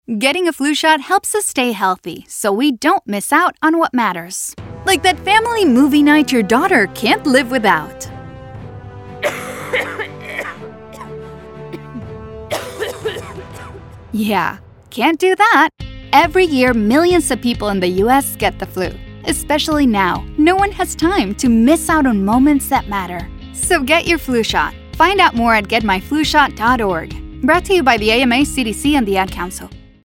Getting a flu shot helps us stay healthy so we don't miss out on what matters. Like that family movie night your daughter can't live without. Yeah, can't do that. Every year, millions of people in the US get the flu. Especially now, no one has time to miss out on moments that matter. So get your flu shot. Find out more at getmyflushot.org. Brought to you by the AMA, CDC, and the Ad Council.